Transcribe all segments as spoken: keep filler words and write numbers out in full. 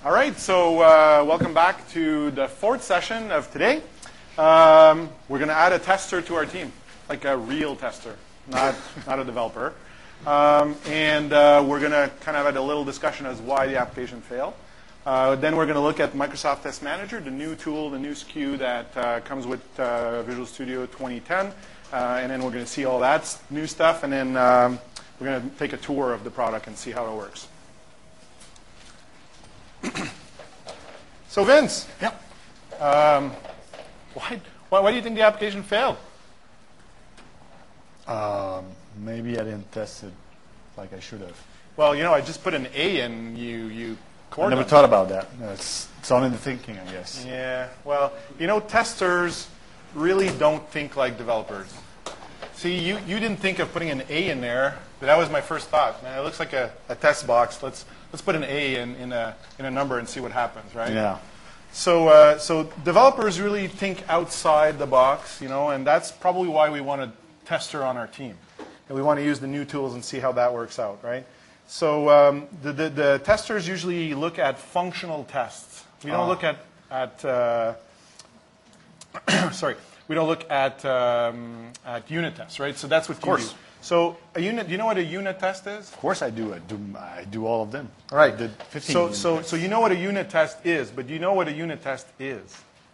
All right, so uh, welcome back to the fourth session of today. Um, we're going to add a tester to our team, like a real tester, not, not a developer. Um, and uh, we're going to kind of have a little discussion as why the application failed. Uh, then we're going to look at Microsoft Test Manager, the new tool, the new S K U that uh, comes with uh, Visual Studio twenty ten. Uh, and then we're going to see all that new stuff. And then um, we're going to take a tour of the product and see how it works. So Vince, Yep. Um, why, why, why do you think the application failed? Um, maybe I didn't test it like I should have. Well, you know, I just put an A in, you you I never thought about that. It's, it's all in the thinking, I guess. Yeah, well, you know, testers really don't think like developers. See, you, you didn't think of putting an A in there, but that was my first thought. Man, it looks like a, a test box. Let's let's put an A in, in a in a number and see what happens, right? Yeah. So uh, so developers really think outside the box, you know, and that's probably why we want a tester on our team. And we want to use the new tools and see how that works out, right? So um, the, the the testers usually look at functional tests. We don't Oh. look at at uh, sorry. We don't look at um, at unit tests, right? So that's what Of you course. do. So a unit, do you know what a unit test is? Of course I do. I do, I do all of them. All right. I did fifteen. So so so you know what a unit test is, but do you know what a unit test is?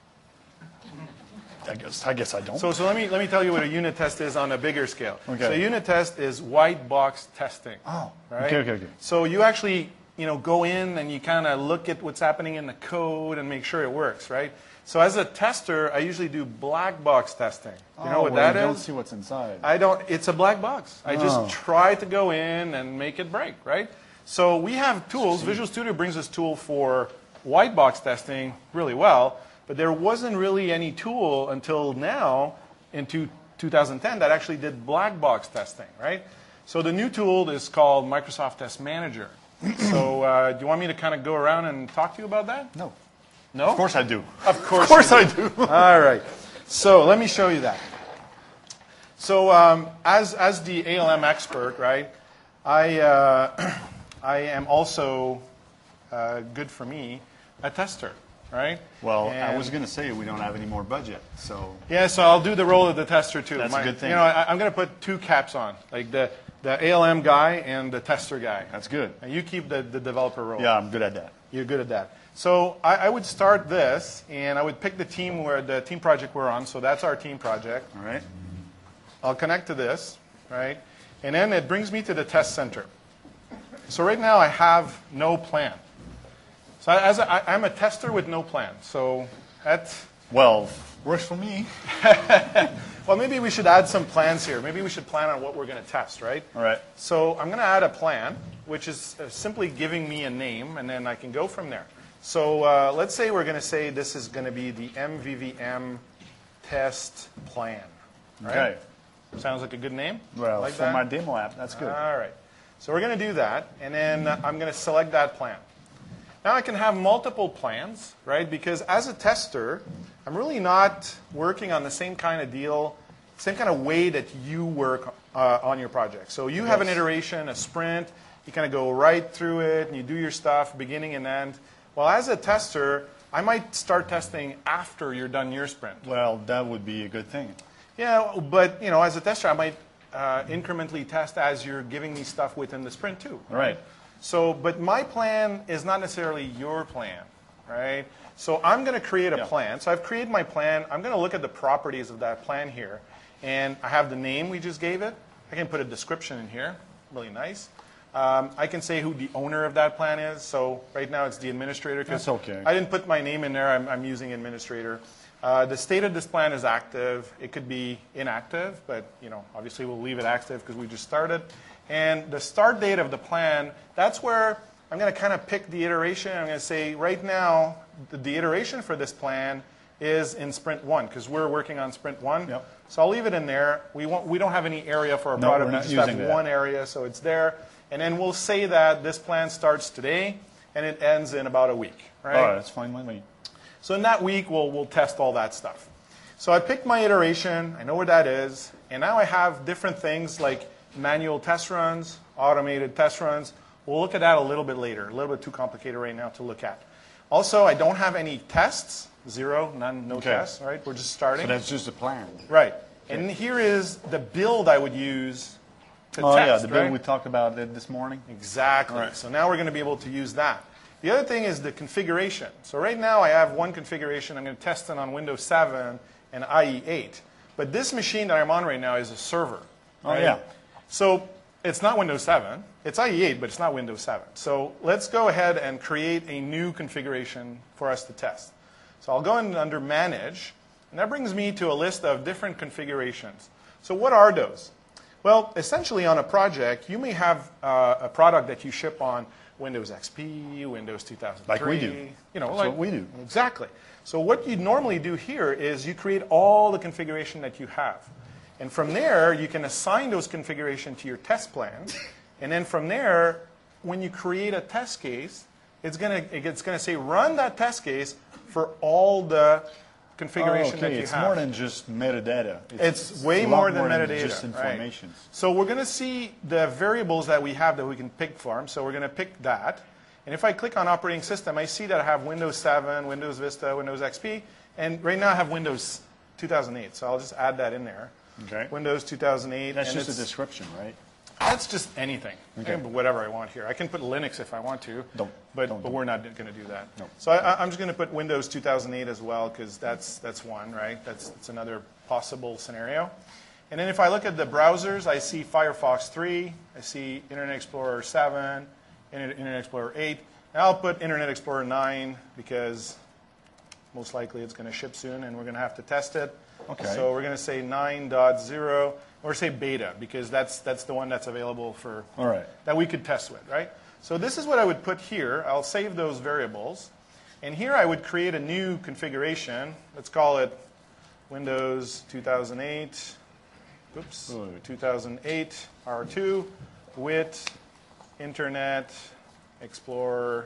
I guess I guess I don't. So so let me let me tell you what a unit test is on a bigger scale. Okay. So a unit test is white box testing. oh. Right? Okay. Okay. Okay. So you actually, you know, go in and you kind of look at what's happening in the code and make sure it works, right? So as a tester, I usually do black box testing. You know oh, what well, that you is? don't see what's inside. I don't, it's a black box. I just Oh. try to go in and make it break, right? So we have tools. Visual Studio brings this tool for white box testing really well, but there wasn't really any tool until now in two, twenty ten that actually did black box testing, right? So the new tool is called Microsoft Test Manager. So uh, do you want me to kind of go around and talk to you about that? no. No? Of course I do. Of course, Of course you I do. do. All right. So let me show you that. So um, as, as the A L M expert, right, I, uh, I am also, uh, good for me, a tester, right? Well, I And- was going to say we don't have any more budget, so Yeah, so I'll do the role of the tester too. That's a good thing. You know, I, I'm going to put two caps on, like the, the A L M guy and the tester guy. that's good. And you keep the, the developer role. Yeah, I'm good at that. You're good at that. So I, I would start this, and I would pick the team where the team project we're on. So that's our team project. All right. I'll connect to this, right? And then it brings me to the test center. So right now I have no plan. So as a, I, I'm a tester with no plan. So that's, Well, works for me. well, maybe we should add some plans here. Maybe we should plan on what we're going to test, right? All right. So I'm going to add a plan, which is uh, simply giving me a name, and then I can go from there. So uh, let's say we're going to say this is going to be the M V V M test plan. Right? Okay. Sounds like a good name? Well, like for that? my demo app, that's good. All right. So we're going to do that, and then uh, I'm going to select that plan. Now I can have multiple plans, right? Because as a tester, I'm really not working on the same kind of deal, same kind of way that you work uh, on your project. So you have an Yes. iteration, a sprint, you kind of go right through it, and you do your stuff, beginning and end. Well, as a tester, I might start testing after you're done your sprint. Well, that would be a good thing. Yeah, but you know, as a tester, I might uh, incrementally test as you're giving me stuff within the sprint too. All right. So, but my plan is not necessarily your plan, right? So I'm going to create a Yeah. plan. So I've created my plan. I'm going to look at the properties of that plan here. And I have the name we just gave it. I can put a description in here. Really nice. Um, I can say who the owner of that plan is. So right now it's the administrator. 'cause That's okay. I didn't put my name in there. I'm, I'm using administrator. Uh, the state of this plan is active. It could be inactive, but you know, obviously we'll leave it active because we just started. And the start date of the plan, that's where I'm going to kind of pick the iteration. I'm going to say right now, the, the iteration for this plan is in sprint one because we're working on sprint one. Yep. So I'll leave it in there. We, won't, we don't have any area for our No, product. we're We not just have using that. one area, so it's there. And then we'll say that this plan starts today and it ends in about a week. Right? All right, that's fine with me. So in that week, we'll, we'll test all that stuff. So I picked my iteration. I know where that is. And now I have different things like manual test runs, automated test runs. We'll look at that a little bit later. A little bit too complicated right now to look at. Also, I don't have any tests. Zero, none, no Okay. tests. All right, we're just starting. So that's just a plan. Right. And here is the build I would use to Oh test. yeah, the build right? we talked about it this morning. Exactly. Right. So now we're going to be able to use that. The other thing is the configuration. So right now I have one configuration. I'm going to test it on Windows seven and I E eight. But this machine that I'm on right now is a server. Oh right? yeah. So it's not Windows seven. It's I E eight, but it's not Windows seven. So let's go ahead and create a new configuration for us to test. So I'll go in under Manage, and that brings me to a list of different configurations. So what are those? Well, essentially on a project, you may have uh, a product that you ship on Windows X P, Windows two thousand three. Like we do. You know, That's like what we do. Exactly. So what you normally do here is you create all the configuration that you have. And from there, you can assign those configuration to your test plan. And then from there, when you create a test case, it's going to it's going to say run that test case for all the configuration Oh, okay. that you it's have. more than just metadata. It's way a lot more than than metadata, just right. information. So we're going to see the variables that we have that we can pick from. So we're going to pick that. And if I click on operating system, I see that I have Windows seven, Windows Vista, Windows X P. And right now I have Windows two thousand eight. So I'll just add that in there. Okay. Windows two thousand eight. That's and just a it's- description, right? That's just anything. Okay. I can put whatever I want here. I can put Linux if I want to. Don't. But, Don't but do we're not going to do that. No. So I, I'm just going to put Windows two thousand eight as well because that's, that's one, right? That's, that's another possible scenario. And then if I look at the browsers, I see Firefox three. I see Internet Explorer seven, Internet Internet Explorer eight. And I'll put Internet Explorer nine because most likely it's going to ship soon and we're going to have to test it. Okay. So we're going to say nine point zero or say beta because that's, that's the one that's available for All right. that we could test with, right? So this is what I would put here. I'll save those variables. And here I would create a new configuration. Let's call it Windows two thousand eight, oops, Ooh. two thousand eight R two with Internet Explorer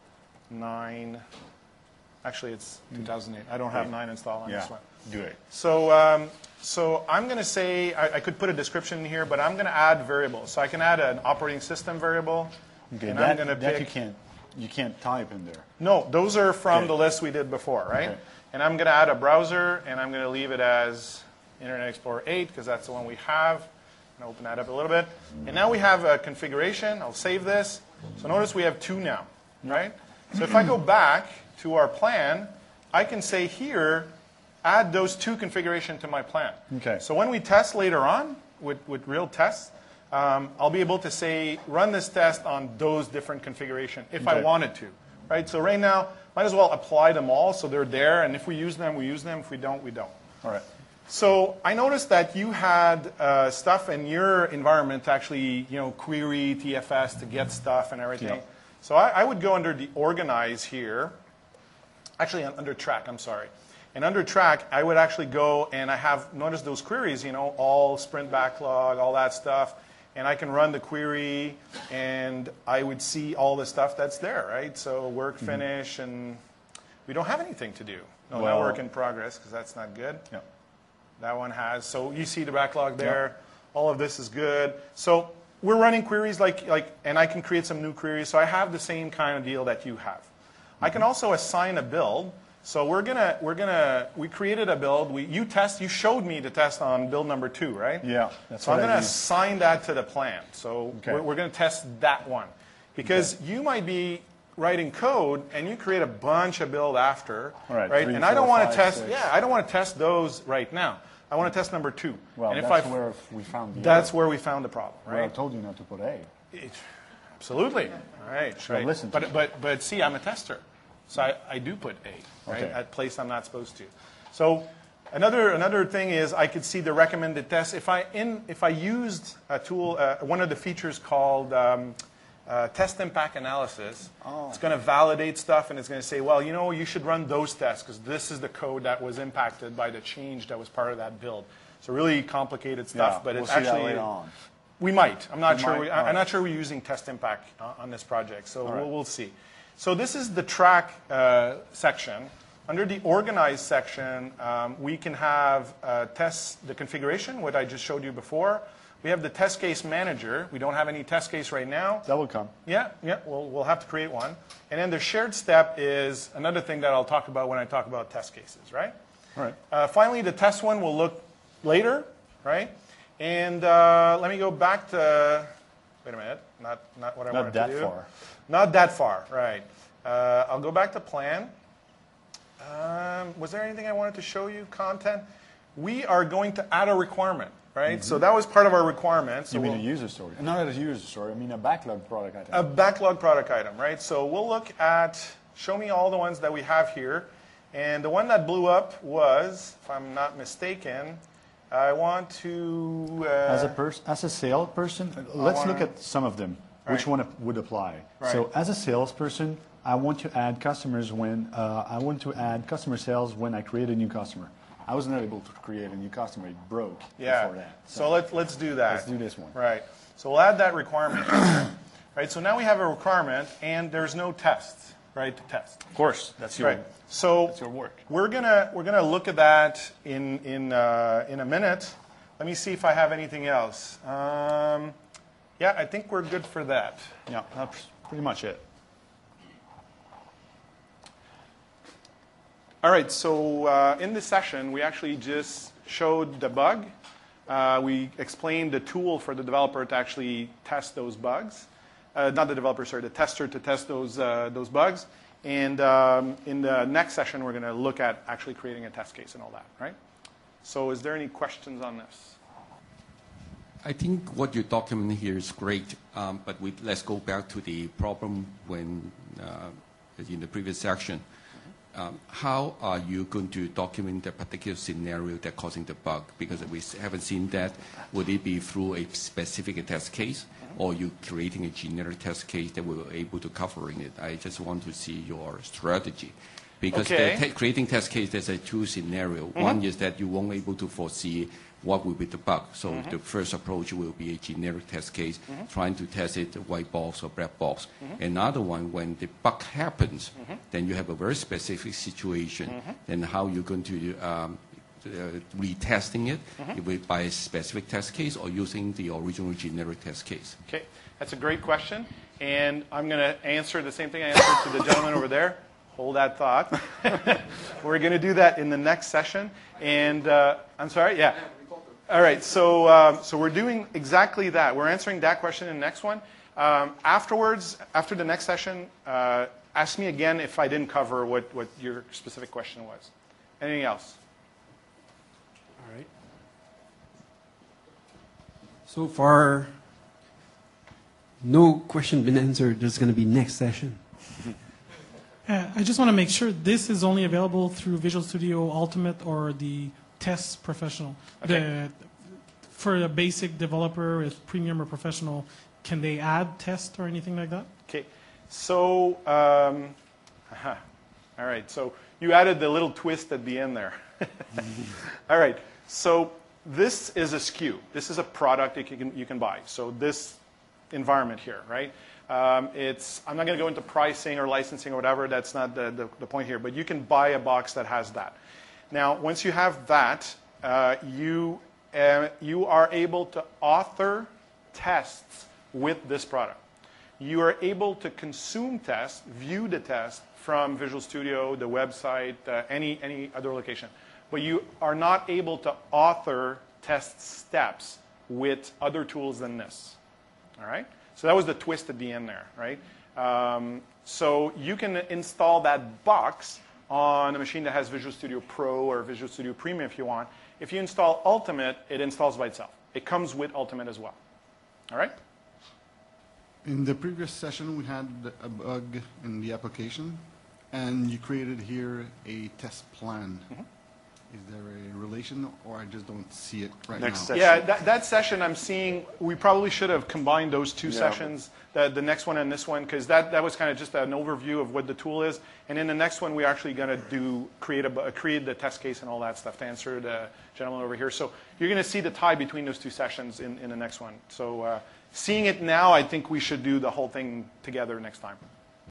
nine. Actually, it's two thousand eight. I don't have nine installed on Yeah. this one. Do it. So, um, so I'm going to say, I, I could put a description in here, but I'm going to add variables. So I can add an operating system variable. Okay. And that I'm going to that pick. you can't you can't type in there. No, those are from Okay. the list we did before, right? Okay. And I'm going to add a browser, and I'm going to leave it as Internet Explorer eight, because that's the one we have. I'm going to open that up a little bit. And now we have a configuration. I'll save this. So notice we have two now, right? So if I go back to our plan, I can say here, add those two configuration to my plan. Okay. So when we test later on with, with real tests, um, I'll be able to say, run this test on those different configuration if I Okay. wanted to, right? So right now, might as well apply them all so they're there, and if we use them, we use them. If we don't, we don't. All right. So I noticed that you had uh, stuff in your environment to actually, you know, query T F S to get stuff and everything. Yeah. So I, I would go under the organize here. Actually, under track, I'm sorry. And under track, I would actually go and I have, notice those queries, you know, all sprint backlog, all that stuff. And I can run the query and I would see all the stuff that's there, right? So work, finish, and we don't have anything to do. No, Well- not work in progress because that's not good. Yeah. That one has. So you see the backlog there. All of this is good. So we're running queries like, like, and I can create some new queries. So I have the same kind of deal that you have. I can also assign a build. So we're gonna, we're gonna, we created a build. We, you test, you showed me the test on build number two, right? Yeah. That's So I'm what going I to do. assign that to the plan. So Okay. we're, we're going to test that one. Because you might be writing code and you create a bunch of build after, All right, three, and I don't four, want to five, test, six. yeah, I don't want to test those right now. I want to test number two. Well, and if that's I, where we found the that's error. where we found the problem, Where I right? told you not to put A. It- absolutely. All right. So right. listen to but, but, but see, I'm a tester. So I, I do put A, right, Okay. at place I'm not supposed to. So another, another thing is I could see the recommended test. If I, in, if I used a tool, uh, one of the features called um, uh, test impact analysis, Oh. it's going to validate stuff and it's going to say, well, you know, you should run those tests because this is the code that was impacted by the change that was part of that build. So really complicated stuff, Yeah, but we'll it's see that actually later on. we might. I'm not We sure. might? We, All I- right. I'm not sure we're using test impact uh, on this project, so right. we'll, we'll see. So this is the track uh, section. Under the organize section, um, we can have uh, test the configuration, what I just showed you before. We have the test case manager. We don't have any test case right now. That will come. Yeah, yeah, we'll, we'll have to create one. And then the shared step is another thing that I'll talk about when I talk about test cases, right? All right. Uh, finally, the test one will look later, right? And uh, let me go back to, wait a minute, not, not what I Not wanted that to do. far. Not that far, right. Uh, I'll go back to plan. Um, was there anything I wanted to show you? Content. We are going to add a requirement, right? So that was part of our requirement. So You mean we'll- a user story? Not a user story. I mean a backlog product item. a backlog product item, right? So we'll look at, show me all the ones that we have here. And the one that blew up was, if I'm not mistaken, I want to... Uh, As a person, as a salesperson, let's wanna- look at some of them. Which Right. one would apply? Right. So, as a salesperson, I want to add customers when uh, I want to add customer sales when I create a new customer. I was not able to create a new customer; it broke yeah. before that. So let's, let's do that. let's do this one. Right. So we'll add that requirement. Right. So now we have a requirement, and there's no tests, right, to test. Of course, that's your Right. So that's your work. we're gonna we're gonna look at that in in uh, in a minute. Let me see if I have anything else. Um, yeah, I think we're good for that. Yeah, that's pretty much it. All right. So uh, in this session, we actually just showed the bug. Uh, we explained the tool for the developer to actually test those bugs. Uh, not the developer, sorry, the tester to test those uh, those bugs. And um, in the next session, we're going to look at actually creating a test case and all that, right? So is there any questions on this? I think what you document here is great, um, but we, let's go back to the problem when uh, in the previous section. Um, how are you going to document the particular scenario that's causing the bug? Because we haven't seen that. Would it be through a specific test case, or you creating a generic test case that we were able to covering it? I just want to see your strategy. Because Okay. the te creating test case, there's a two scenario. Mm-hmm. One is that you won't able to foresee what will be the bug. So Mm-hmm. the first approach will be a generic test case, Mm-hmm. trying to test it white box or black box. Another one, when the bug happens, Mm-hmm. then you have a very specific situation. Then how you're going to um, uh, retesting it Mm-hmm. if it by a specific test case or using the original generic test case. Okay, that's a great question. And I'm going to answer the same thing I answered to the gentleman over there. Hold that thought. We're going to do that in the next session. And uh, I'm sorry, yeah. All right, so um, so we're doing exactly that. We're answering that question in the next one. Um, afterwards, after the next session, uh, ask me again if I didn't cover what, what your specific question was. Anything else? All right. So far, no question been answered. There's going to be next session. Uh, I just want to make sure this is only available through Visual Studio Ultimate or the Test Professional. Okay. The, for a basic developer with Premium or Professional, can they add test or anything like that? Okay, so, um, aha. All right, so you added the little twist at the end there. All right, so this is a S K U. This is a product that you can, you can buy. So this environment here, right? Um, it's, I'm not going to go into pricing or licensing or whatever. That's not the, the, the point here. But you can buy a box that has that. Now, once you have that, uh, you, uh, you are able to author tests with this product. You are able to consume tests, view the test from Visual Studio, the website, uh, any, any other location. But you are not able to author test steps with other tools than this. All right? So that was the twist at the end there, right? Um, so you can install that box on a machine that has Visual Studio Pro or Visual Studio Premium if you want. If you install Ultimate, it installs by itself. It comes with Ultimate as well. All right? In the previous session, we had a bug in the application, and you created here a test plan. Mm-hmm. Is there a relation, or I just don't see it right Next now? session. Yeah, that, that session I'm seeing, we probably should have combined those two Yeah. sessions, the, the next one and this one, because that, that was kind of just an overview of what the tool is. And in the next one, we're actually going to do create, a, create the test case and all that stuff to answer the gentleman over here. So you're going to see the tie between those two sessions in, in the next one. So uh, seeing it now, I think we should do the whole thing together next time.